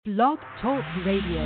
Blog Talk Radio.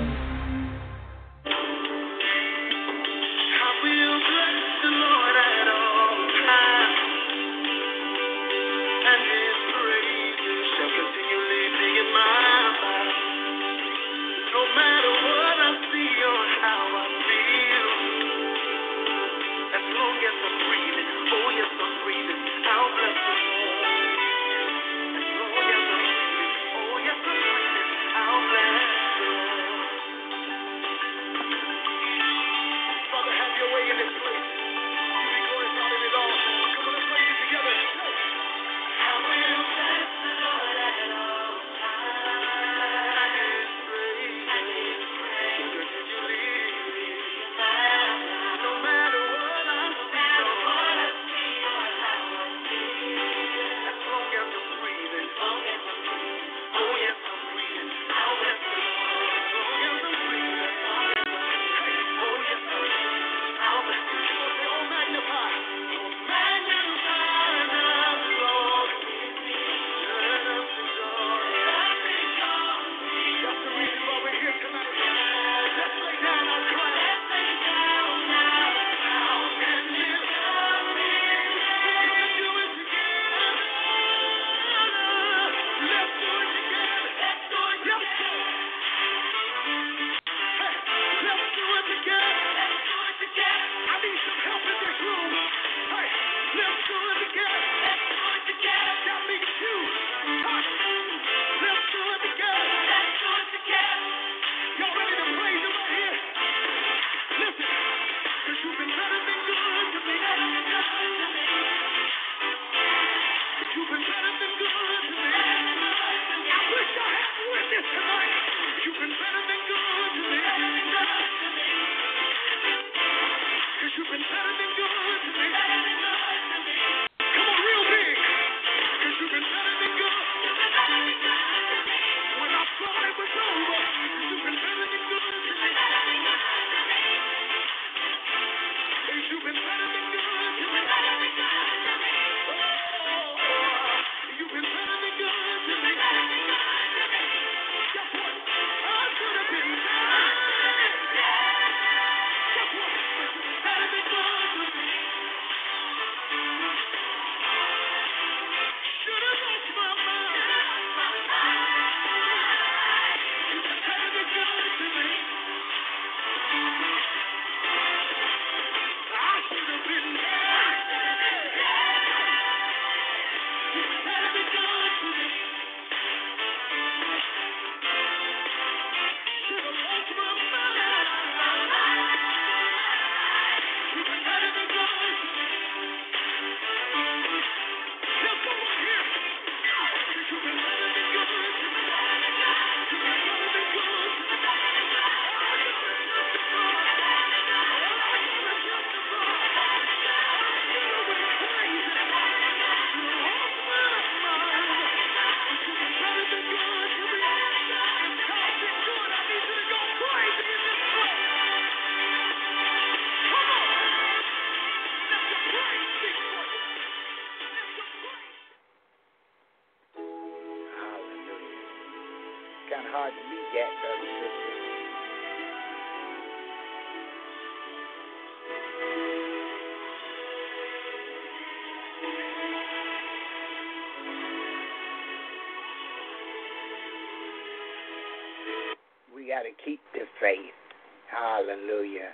We got to keep the faith. Hallelujah.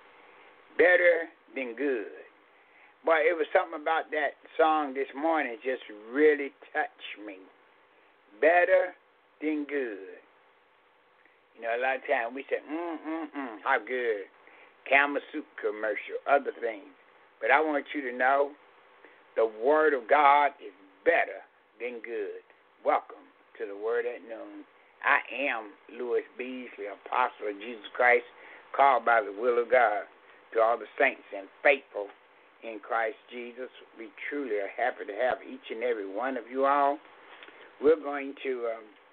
Better than good. Boy, it was something about that song this morning just really touched me. Better than good. You know, a lot of times we say, how good. Camel Soup commercial, other things. But I want you to know the Word of God is better than good. Welcome to the Word at Noon. I am Louis Beasley, Apostle of Jesus Christ, called by the will of God. To all the saints and faithful in Christ Jesus, we truly are happy to have each and every one of you all. We're going to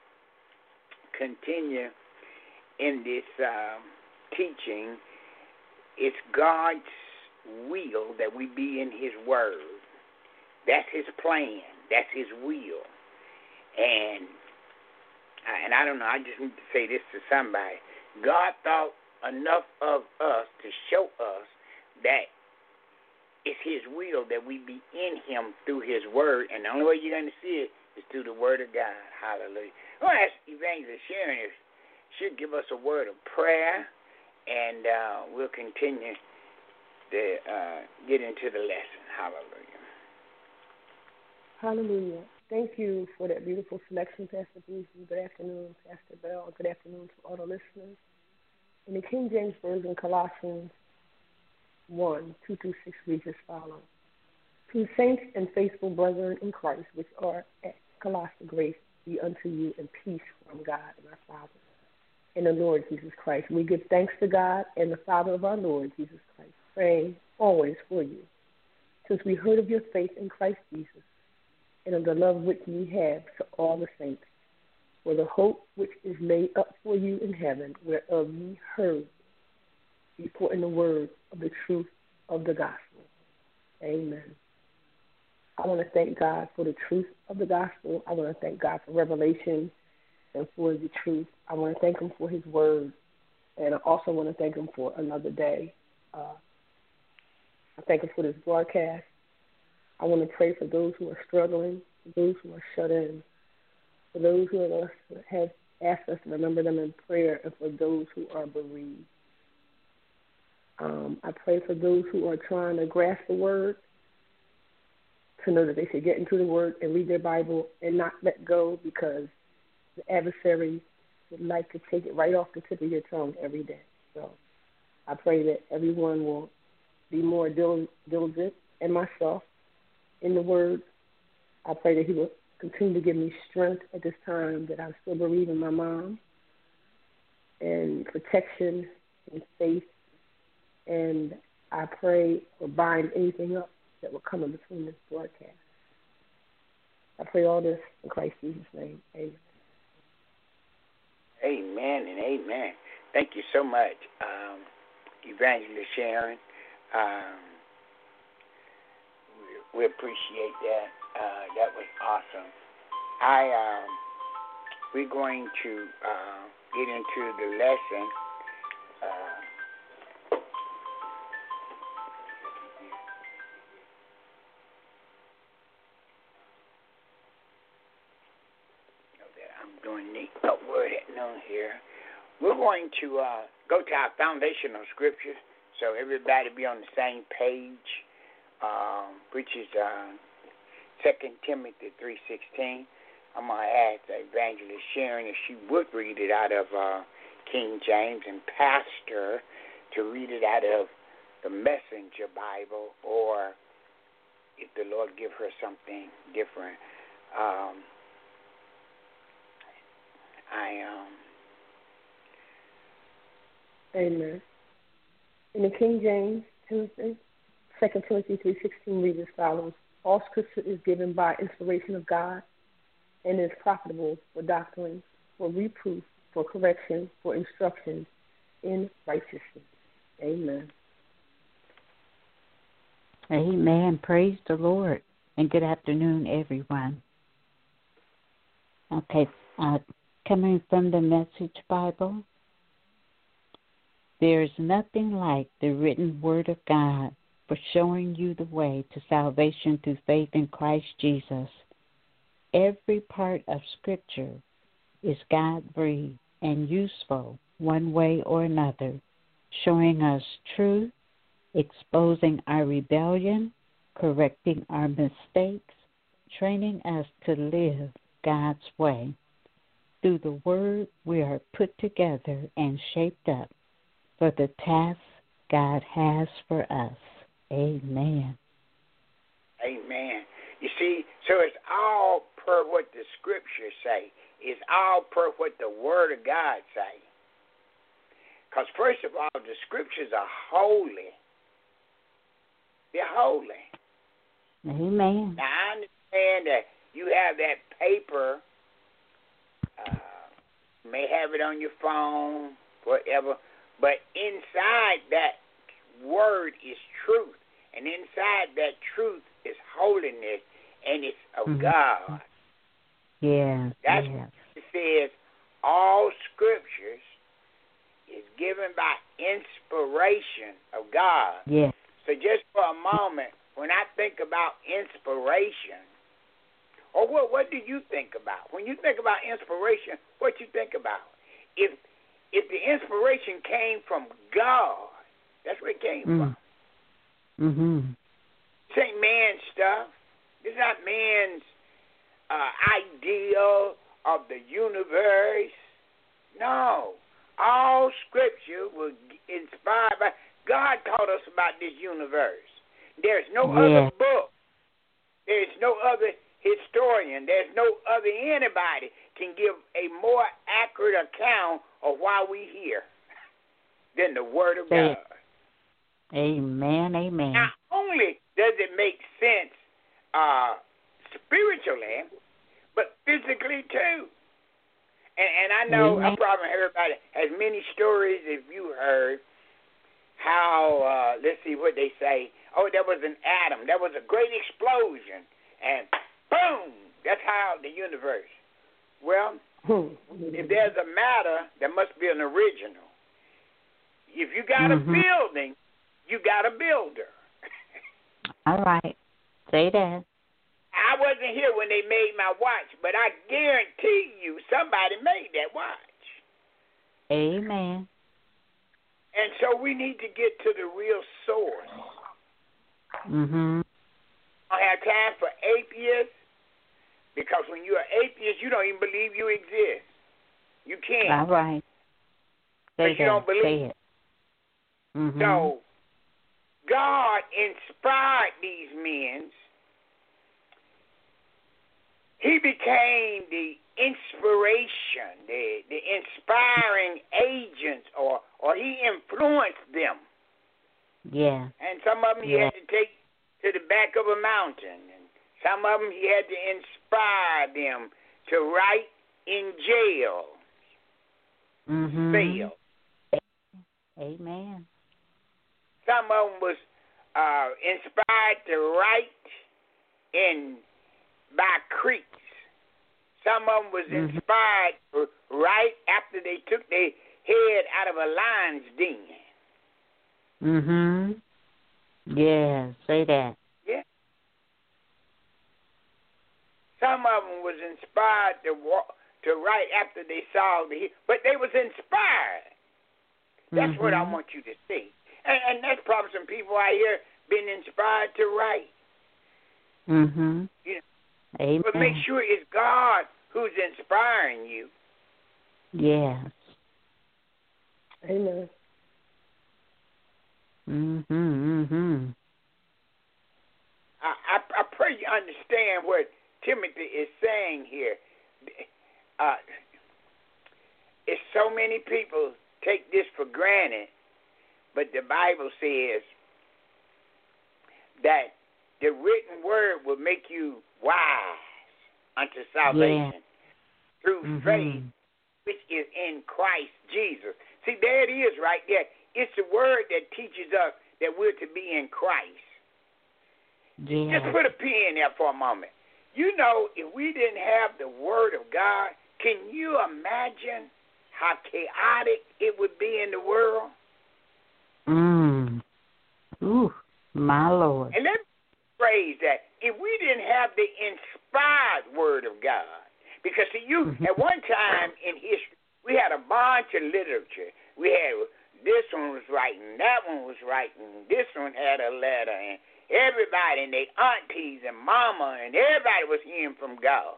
continue in this teaching. It's God's will that we be in His Word. That's His plan. That's His will. And and I don't know, I just need to say this to somebody. God thought enough of us to show us that it's His will that we be in Him through His Word, and the only way you're going to see it is through the Word of God. Hallelujah. I'm going to ask Evangelist Sharon if she'll give us a word of prayer, and we'll continue to get into the lesson. Hallelujah. Hallelujah. Thank you for that beautiful selection, Pastor Bruce. Good afternoon, Pastor Bell. Good afternoon to all the listeners. In the King James Version, Colossians 1:2-6 reads as follows. To saints and faithful brethren in Christ, which are at Colossae, grace be unto you and peace from God and our Father and the Lord Jesus Christ. We give thanks to God and the Father of our Lord Jesus Christ, praying always for you, since we heard of your faith in Christ Jesus and of the love which ye have to all the saints, for the hope which is laid up for you in heaven, whereof ye heard before in the word of the truth of the gospel. Amen. I want to thank God for the truth of the gospel. I want to thank God for revelation and for the truth. I want to thank Him for His word, and I also want to thank Him for another day. I thank Him for this broadcast. I want to pray for those who are struggling, for those who are shut in, for those who have asked us to remember them in prayer, and for those who are bereaved. I pray for those who are trying to grasp the word, to know that they should get into the word and read their Bible and not let go, because the adversary would like to take it right off the tip of your tongue every day. So I pray that everyone will be more diligent, and myself, in the word. I pray that He will continue to give me strength at this time that I'm still bereaving my mom, and protection and faith. And I pray or bind anything up that will come in between this broadcast. I pray all this in Christ Jesus' name. Amen. Amen and amen. Thank you so much, Evangelist Sharon. We appreciate that. That was awesome. We're going to get into the lesson. I'm doing the word at noon here. We're going to go to our foundational scriptures so everybody be on the same page, which is 2 Timothy 3:16. I'm going to ask Evangelist Sharon if she would read it out of King James, and Pastor to read it out of the Messenger Bible, or if the Lord give her something different. Amen. In the King James, 2 Timothy 3:16 reads as follows. All scripture is given by inspiration of God and is profitable for doctrine, for reproof, for correction, for instruction in righteousness. Amen. Amen. Praise the Lord. And good afternoon, everyone. Okay, coming from the Message Bible. There is nothing like the written word of God for showing you the way to salvation through faith in Christ Jesus. Every part of Scripture is God-breathed and useful one way or another, showing us truth, exposing our rebellion, correcting our mistakes, training us to live God's way. Through the Word, we are put together and shaped up for the task God has for us. Amen. Amen. You see, so it's all per what the Scriptures say. It's all per what the Word of God say. Because first of all, the Scriptures are holy. They're holy. Amen. Now, I understand that you have that paper, you may have it on your phone, whatever, but inside that word is truth, and inside that truth is holiness, and it's of God. Yeah. That's what it says, all scriptures is given by inspiration of God. Yes. So just for a moment, when I think about inspiration, or what do you think about? When you think about inspiration, what you think about? If the inspiration came from God, that's where it came from. Mm-hmm. This ain't man's stuff. This is not man's idea of the universe. No. All scripture was inspired by God. Taught us about this universe. There's no other book. There's no other historian. There's no other anybody can give a more accurate account of why we here than the Word of God. Amen. Amen. Not only does it make sense spiritually, but physically too. And I know I probably everybody has many stories. If you heard how, let's see what they say. Oh, there was an atom. There was a great explosion, and boom! That's how the universe. Well, if there's a matter, there must be an original. If you got a building, you got a builder. All right. Say that. I wasn't here when they made my watch, but I guarantee you somebody made that watch. Amen. And so we need to get to the real source. Mm-hmm. I don't have time for atheists, because when you're an atheist, you don't even believe you exist. You can't. All right. Say that. You don't believe. Say it. Mm-hmm. So God inspired these men. He became the inspiration, the inspiring agents, or he influenced them. Yeah. And some of them he had to take to the back of a mountain. And some of them he had to inspire them to write in jail. Fail. Amen. Some of them was inspired to write by creeks. Some of them was inspired right after they took their head out of a lion's den. Yeah, say that. Yeah. Some of them was inspired to write after they saw but they was inspired. That's what I want you to see. And that's probably some people out here been inspired to write. You know, Amen. but make sure it's God who's inspiring you. Yes. Amen. I pray you understand what Timothy is saying here. It's so many people take this for granted, but the Bible says that the written word will make you wise unto salvation through faith, which is in Christ Jesus. See, there it is right there. It's the word that teaches us that we're to be in Christ. Just put a pin there for a moment. You know, if we didn't have the word of God, can you imagine how chaotic it would be in the world? Ooh, my Lord. And let me phrase that. If we didn't have the inspired word of God, because see, at one time in history, we had a bunch of literature. We had this one was writing, that one was writing, this one had a letter, and everybody and their aunties and mama and everybody was hearing from God.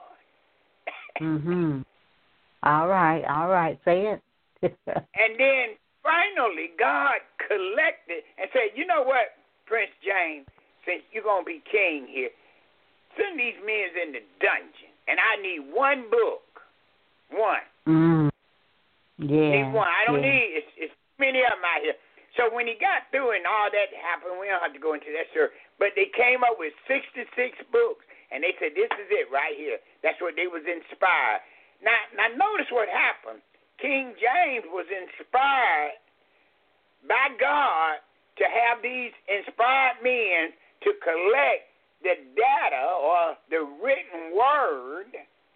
All right, say it. And then finally, God collected and said, you know what, Prince James, since you're going to be king here, send these men in the dungeon, and I need one book. One. Yeah. Need one. I don't need, it's many of them out here. So when he got through and all that happened, we don't have to go into that, sir, but they came up with 66 books, and they said, this is it right here. That's what they was inspired. Now notice what happened. King James was inspired by God to have these inspired men to collect the data or the written word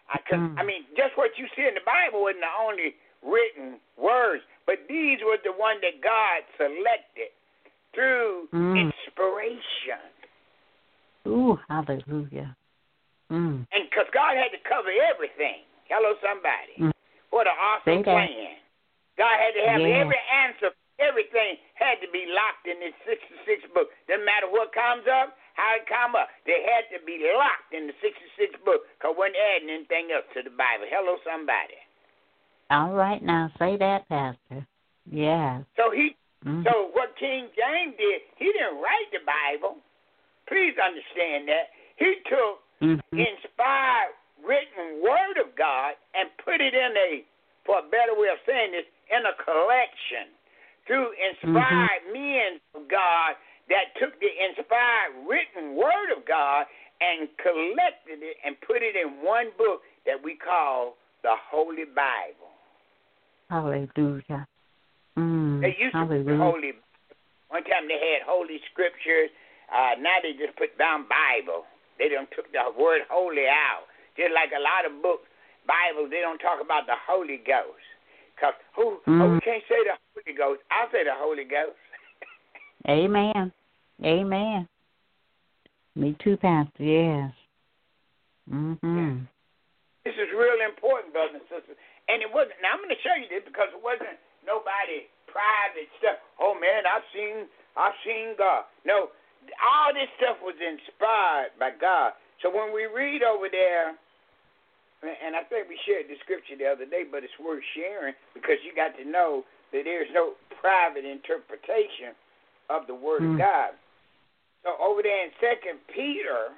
I mean, just what you see in the Bible wasn't the only written words, but these were the one that God selected through inspiration. Ooh, hallelujah. And because God had to cover everything. Hello, somebody. What an awesome plan. God had to have every answer. Everything had to be locked in this 66 book. Doesn't matter what comes up, how it come up. They had to be locked in the 66 book because we weren't adding anything else to the Bible. Hello, somebody. All right, now say that, Pastor. Yeah. So so what King James did, he didn't write the Bible. Please understand that. He took inspired written word of God and put it in for a better way of saying this, in a collection through inspired men of God that took the inspired written word of God and collected it and put it in one book that we call the Holy Bible. Hallelujah. They used to be Holy Bible. One time they had Holy Scriptures. Now they just put down Bible. They done took the word holy out. Just like a lot of books, Bibles, they don't talk about the Holy Ghost. Because we can't say the Holy Ghost. I'll say the Holy Ghost. Amen. Amen. Me too, Pastor, yes. Yeah. This is real important, brothers and sisters. And it wasn't, now I'm going to show you this because it wasn't nobody private stuff. Oh, man, I've seen God. No, all this stuff was inspired by God. So when we read over there, and I think we shared the scripture the other day, but it's worth sharing because you got to know that there's no private interpretation of the Word of God. So over there in 2 Peter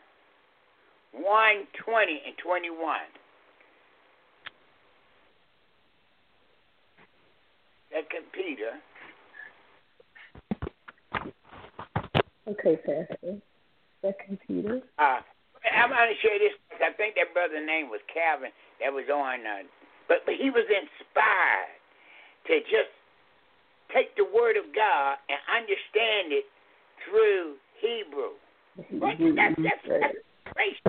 1:20 and 21. 2 Peter. Okay, Pastor. 2 Peter. I'm going to share this because I think that brother's name was Calvin that was on, but he was inspired to just take the Word of God and understand it through Hebrew. That's great.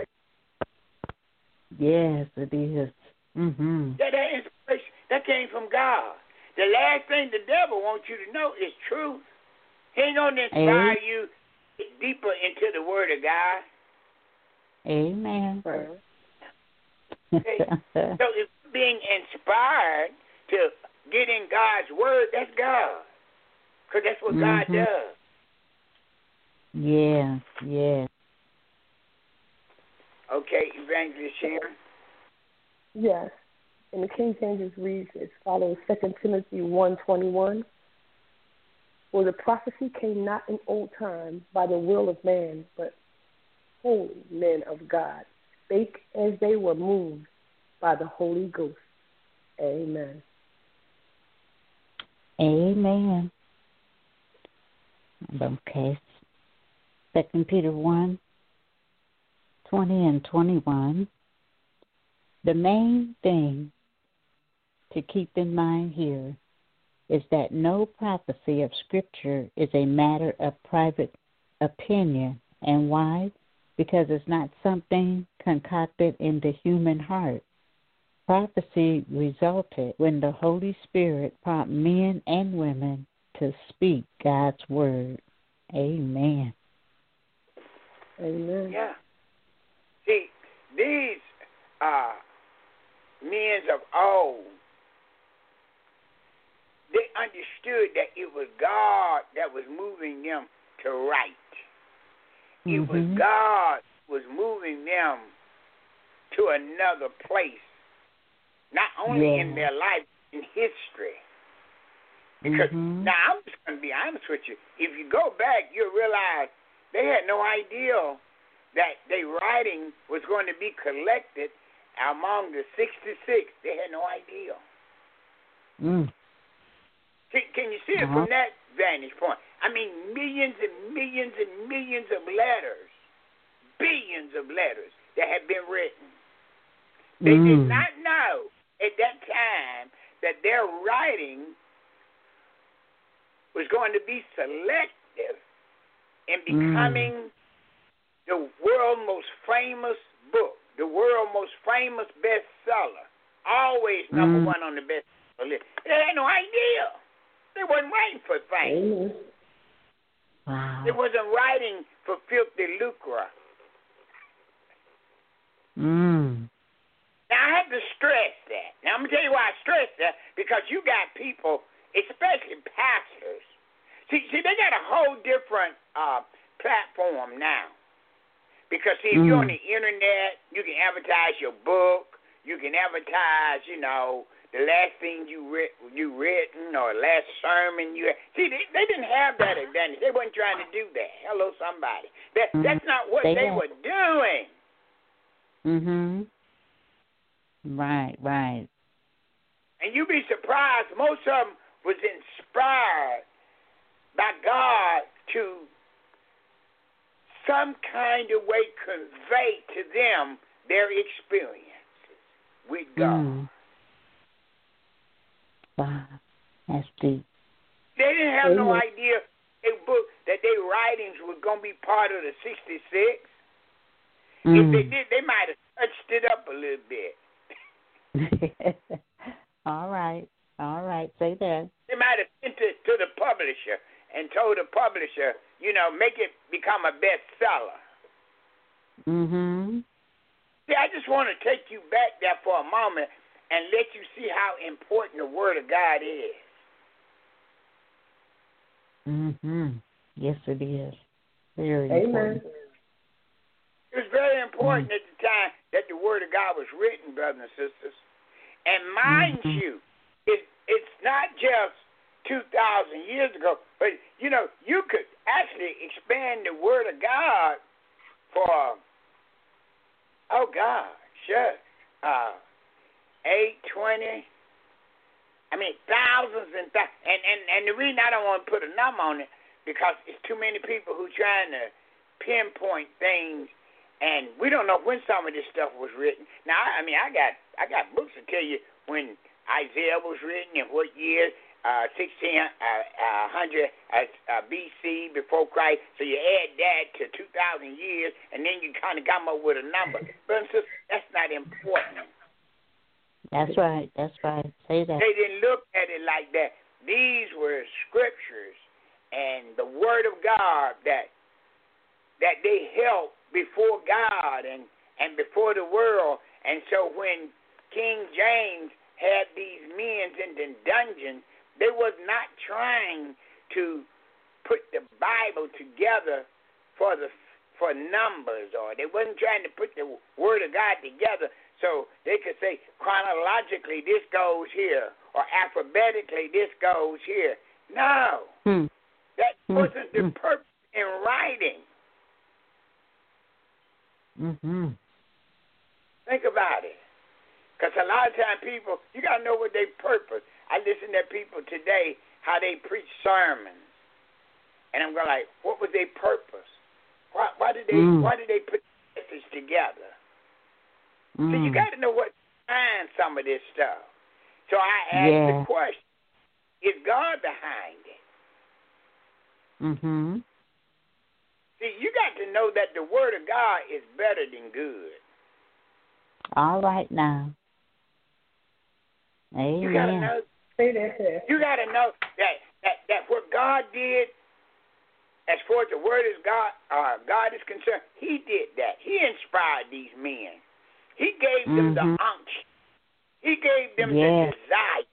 Yes, it is. That inspiration, that came from God. The last thing the devil wants you to know is truth. He ain't going to inspire you deeper into the Word of God. Amen. Okay. So if being inspired to get in God's Word, that's God. Because that's what God does. Yeah. Okay, Evangelist Sharon. Yes. And the King James reads as follows, 2 Timothy 1:21. For the prophecy came not in old time by the will of man, but holy men of God spake as they were moved by the Holy Ghost. Amen. Amen. Okay. 2 Peter 1:20 and 21. The main thing to keep in mind here is that no prophecy of Scripture is a matter of private opinion. And why? Because it's not something concocted in the human heart. Prophecy resulted when the Holy Spirit prompted men and women to speak God's word. Amen. Amen. Yeah. See, these men of old, they understood that it was God that was moving them to write. It was God was moving them to another place, not only in their life, in history. Because now I'm just going to be honest with you. If you go back, you'll realize they had no idea that their writing was going to be collected among the 66. They had no idea. Can you see it from that vantage point? I mean, millions and millions and millions of letters, billions of letters that have been written. They did not know at that time that their writing was going to be selective in becoming the world's most famous book. the world's most famous bestseller. Always number one on the bestseller list. They had no idea. They wasn't writing for fame. Wow. They wasn't writing for filthy lucre. Now, I have to stress that. Now, I'm going to tell you why I stress that, because you got people, especially pastors. See, they got a whole different platform now. Because, see, if you're on the internet, you can advertise your book. You can advertise, the last thing you written or last sermon you had. See, they didn't have that advantage. They wasn't trying to do that. Hello, somebody. That's not what they were doing. Right. And you'd be surprised, most of them was inspired by God to some kind of way convey to them their experiences with God. Wow, that's deep. They didn't have no idea that their writings were going to be part of the 66. If they did, they might have touched it up a little bit. All right. Say that. They might have sent it to the publisher and told the publisher, make it become a bestseller. See, I just want to take you back there for a moment and let you see how important the Word of God is. Yes, it is. Very important. It was very important at the time that the Word of God was written, brothers and sisters. And mind you, it's not just 2,000 years ago, but, you could actually expand the Word of God for, 820. Thousands and thousands. And the reason I don't want to put a number on it, because it's too many people who trying to pinpoint things, and we don't know when some of this stuff was written. Now, I got books to tell you when Isaiah was written and what year, 1600 BC before Christ. So you add that to 2,000 years, and then you kind of come up with a number. But that's not important. That's right. Say that. They didn't look at it like that. These were scriptures and the Word of God that they held before God and before the world. And so when King James had these men in the dungeon, they was not trying to put the Bible together for numbers, or they wasn't trying to put the Word of God together so they could say chronologically this goes here or alphabetically this goes here. No. That wasn't the purpose in writing. Think about it. Because a lot of times people, you got to know what their purpose. I listen to people today, how they preach sermons. And I'm going like, what was their purpose? Why did they put the message together? So you got to know what behind some of this stuff. So I asked the question, is God behind it? See, you got to know that the Word of God is better than good. All right now. Amen. You got to know. You got to know that what God did, as far as the Word of God is concerned, He did that. He inspired these men. He gave them the unction. He gave them the desire.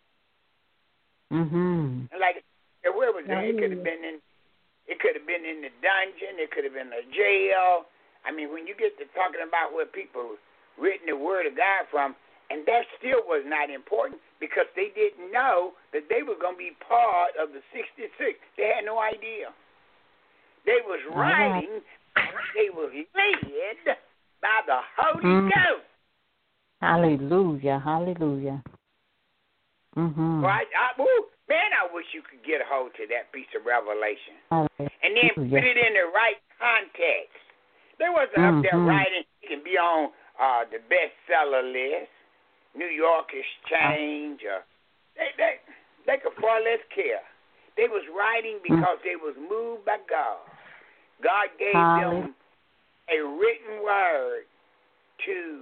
Like, where was that? It could have been in the dungeon. It could have been a jail. I mean, when you get to talking about where people written the Word of God from, and that still was not important because they didn't know that they were going to be part of the 66. They had no idea. They was writing. They was led by the Holy Ghost. Hallelujah. I wish you could get a hold to that piece of revelation. And then put it in the right context. They wasn't up there writing, it can be on the bestseller list, New York Exchange, or they could far less care. They was writing because they was moved by God. God gave them a written word to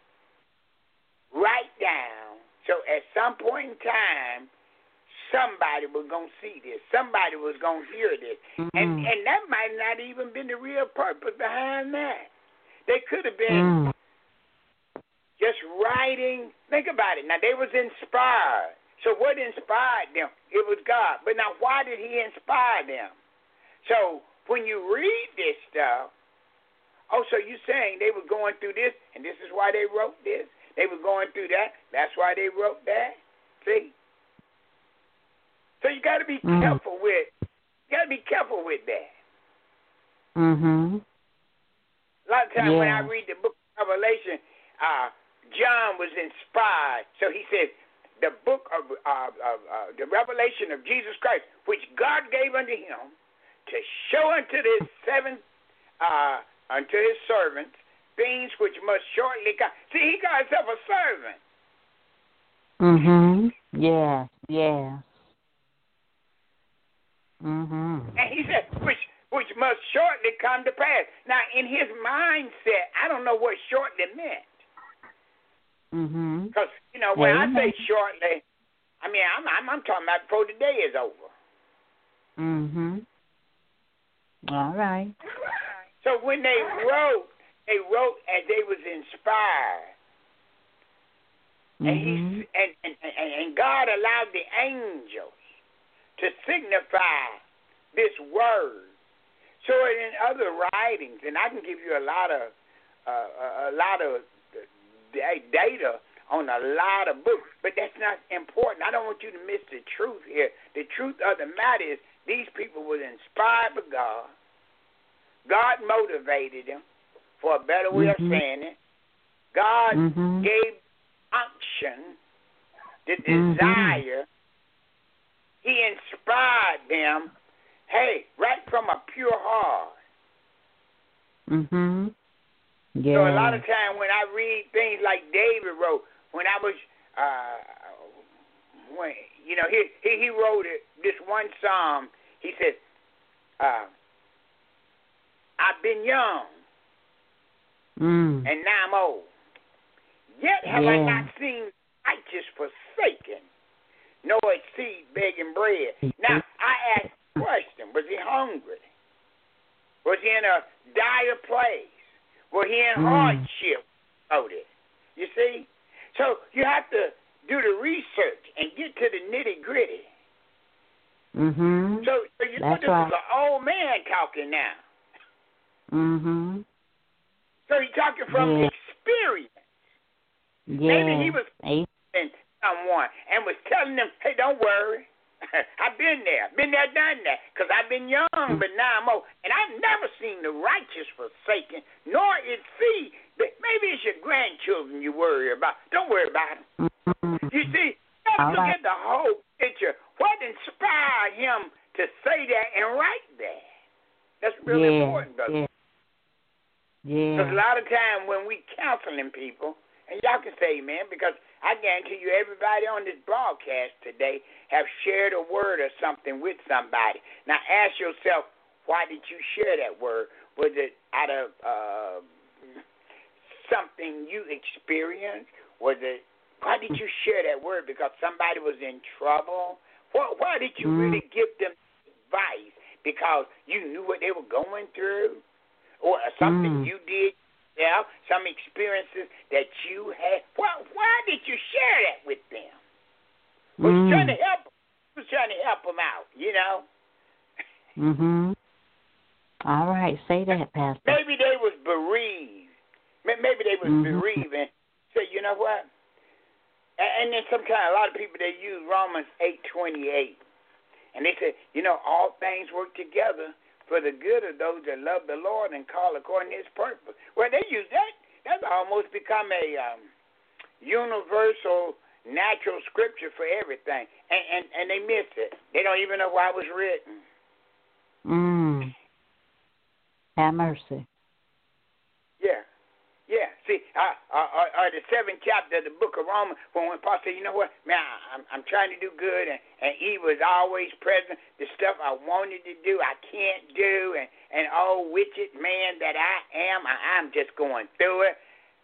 write down, so at some point in time, somebody was going to see this. Somebody was going to hear this. And that might not even been the real purpose behind that. They could have been just writing. Think about it. Now, they was inspired. So what inspired them? It was God. But now, why did he inspire them? So when you read this stuff, so you're saying they were going through this, and this is why they wrote this? They were going through that. That's why they wrote that. See? So you got to be careful with. You got to be careful with that. Mhm. A lot of times when I read the book of Revelation, John was inspired. So he said, the book of the revelation of Jesus Christ, which God gave unto him to show unto his unto his servants things which must shortly come. See, he got himself a servant. Mhm. Yeah. Yeah. Mhm. And he said, which must shortly come to pass. Now, in his mindset, I don't know what shortly meant. Mhm. Because when I say shortly, I mean I'm talking about before the day is over. Mhm. All right. So when they wrote as they was inspired. Mm-hmm. And God allowed the angels to signify this word. So in other writings, and I can give you a lot of data on a lot of books, but that's not important. I don't want you to miss the truth here. The truth of the matter is these people were inspired by God. God motivated them, for a better way of saying it. God gave unction, the desire. He inspired them, right from a pure heart. Yeah. So a lot of time when I read things like David wrote, when I was, he wrote this one psalm. He said, I've been young, and now I'm old. Yet have I not seen righteous forsaken, nor its seed begging bread. Now, I ask the question, was he hungry? Was he in a dire place? Was he in hardship? You see? So you have to do the research and get to the nitty-gritty. So you know this is an old man talking now. So he's talking from experience. Maybe he was in someone and was telling them, hey, don't worry. I've been there, done that, because I've been young, but now I'm old. And I've never seen the righteous forsaken, nor its seed. But maybe it's your grandchildren you worry about. Don't worry about them. You see, you have to look at the whole picture. What inspired him to say that and write that? That's really important, brother. Because a lot of time when we counseling people, and y'all can say amen, because I guarantee you everybody on this broadcast today have shared a word or something with somebody. Now ask yourself, why did you share that word? Was it out of something you experienced? Why did you share that word? Because somebody was in trouble? Why did you really give them advice? Because you knew what they were going through? Or something you did, some experiences that you had. Why did you share that with them? Was you trying to help them? Was trying to help them out, you know? All right, say that, Pastor. Maybe they was bereaved. Maybe they was bereaved and say, you know what? And then sometimes a lot of people, they use Romans 8:28. And they say, all things work together for the good of those that love the Lord and call according to his purpose. Well, they use that. That's almost become a universal, natural scripture for everything. And they miss it. They don't even know why it was written. Have mercy. Yeah. See, the 7th chapter of the book of Romans, when Paul said, you know what, man, I'm trying to do good, and evil is always present. The stuff I wanted to do, I can't do, and oh, wicked man that I am, I'm just going through it.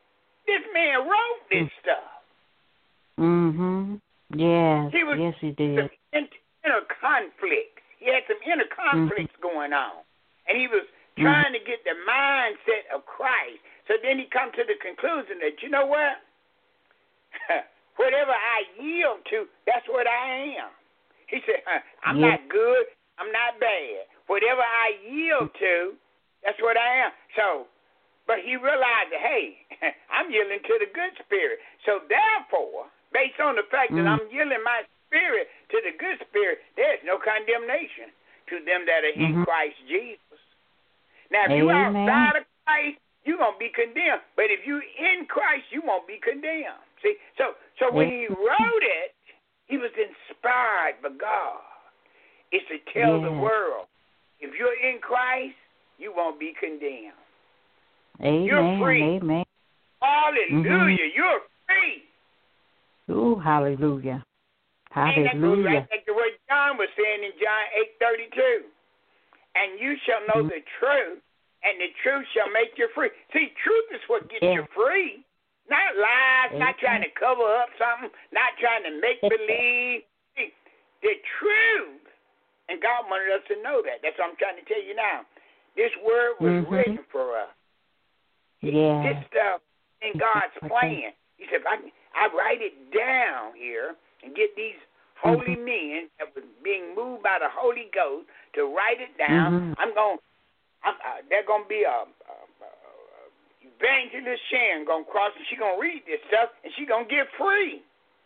This man wrote this stuff. Mhm. Yes. He was yes, he did. some inner conflicts. He had some inner conflicts going on, and he was trying to get the mindset of Christ. So then he come to the conclusion that, you know what? Whatever I yield to, that's what I am. He said, I'm not good, I'm not bad. Whatever I yield to, that's what I am. So, but he realized that, hey, I'm yielding to the good spirit. So therefore, based on the fact that I'm yielding my spirit to the good spirit, there's no condemnation to them that are in Christ Jesus. Now, if you're outside of Christ, you're going to be condemned. But if you're in Christ, you won't be condemned. See, so when he wrote it, he was inspired by God. It's to tell the world, if you're in Christ, you won't be condemned. Amen. You're free. Amen. Hallelujah. You're free. Ooh, hallelujah. Hallelujah. And that goes right back to what John was saying in John 8:32. And you shall know the truth, and the truth shall make you free. See, truth is what gets you free. Not lies, not trying to cover up something, not trying to make believe. See, the truth, and God wanted us to know that. That's what I'm trying to tell you now. This word was written for us. This stuff in God's plan. He said, I write it down here and get these holy men that was being moved by the Holy Ghost to write it down. They're going to be a evangelist Sharon going to cross, and she's going to read this stuff, and she's going to get free.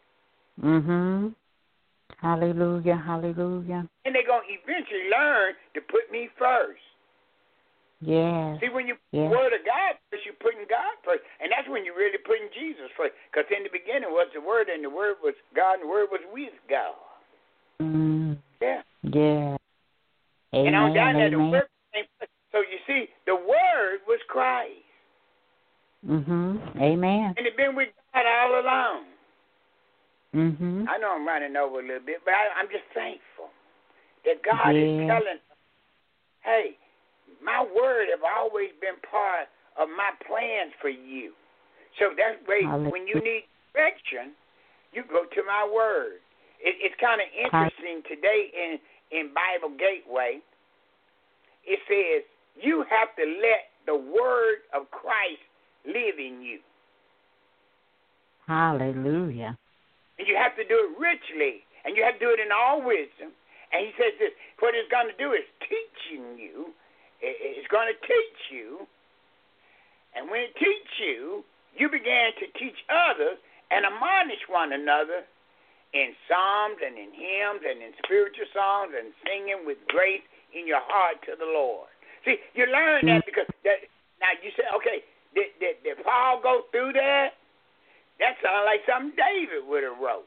Hallelujah, hallelujah. And they're going to eventually learn to put me first. Yes. See, when you put the Word of God first, you're putting God first. And that's when you're really putting Jesus first. Because in the beginning was the Word, and the Word was God, and the Word was with God. Yeah. Amen, and on down there, the Word came first. So you see, the Word was Christ. Amen. And it's been with God all along. I know I'm running over a little bit, but I'm just thankful that God is telling us, hey, my word have always been part of my plans for you. So that's way when you need direction, you go to my word. It's kind of interesting today in Bible Gateway. It says you have to let the word of Christ live in you. Hallelujah. And you have to do it richly, and you have to do it in all wisdom. And he says this, what it's going to do is teaching you. It's going to teach you. And when it teaches you, you began to teach others and admonish one another in psalms and in hymns and in spiritual songs and singing with grace in your heart to the Lord. See, you learn that because now you say, okay, did Paul go through that? That sounds like something David would have wrote.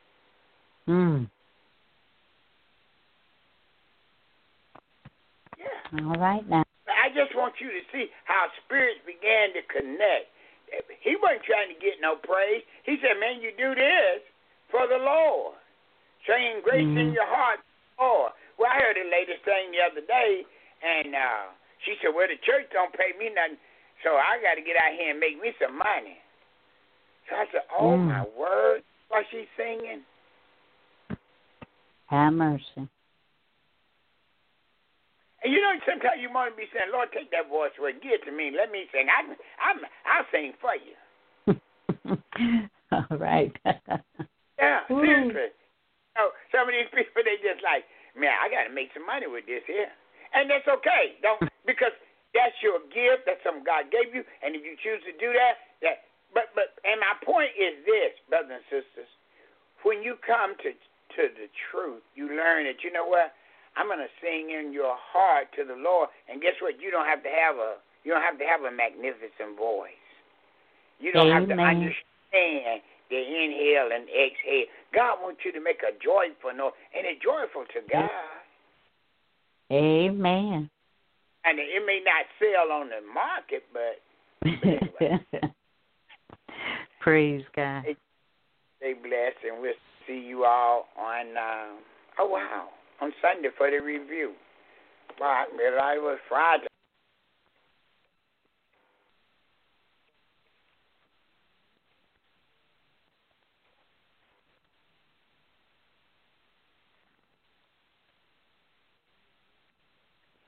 Yeah. All right now. I just want you to see how spirits began to connect. He wasn't trying to get no praise. He said, man, you do this for the Lord. Saying grace in your heart, Lord. Well, I heard a lady saying the other day, and she said, well, the church don't pay me nothing, so I got to get out here and make me some money. So I said, oh, my word, what she's singing? Have mercy. And you know, sometimes you want to be saying, Lord, take that voice away, give it to me, let me sing. I'll sing for you. All right. Yeah, seriously. So some of these people, they just like, man, I got to make some money with this here. And that's okay. Because that's your gift, that's something God gave you, and if you choose to do that, But my point is this, brothers and sisters. When you come to the truth, you learn that, you know what? I'm going to sing in your heart to the Lord, and guess what? You don't have to have a magnificent voice. You don't have to understand the inhale and exhale. God wants you to make a joyful noise, and it's joyful to God. Amen. And it may not sell on the market, but anyway. Praise God. Stay blessed, and we'll see you all on, on Sunday for the review. Well, it was Friday.